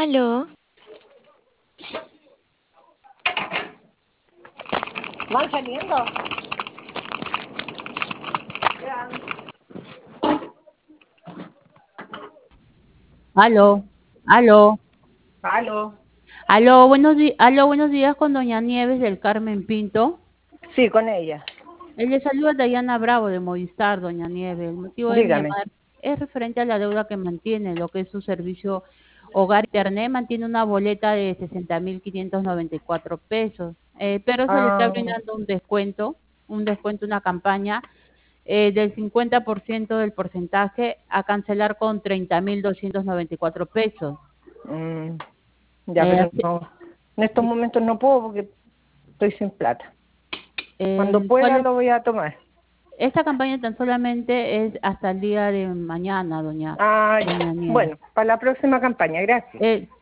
Aló, ¿Van saliendo? Aló, aló, ¿Aló? aló, buenos días con doña Nieves del Carmen Pinto. Sí, con ella. Él le saluda Dayana Bravo de Movistar, doña Nieves. El motivo de mi Dígame. llamada es referente a la deuda que mantiene, lo que es su servicio Hogar Internet, mantiene una boleta de 60.594 pesos, pero se le está Ah, brindando un descuento, una campaña del 50% del porcentaje a cancelar con 30.294 pesos. mm, ya, Eh, pero no. En estos sí, momentos no puedo porque estoy sin plata. Cuando ¿cuál pueda es? lo voy a tomar. Esta campaña tan solamente es hasta el día de mañana, doña Ah, Nieves. bueno, para la próxima campaña, gracias.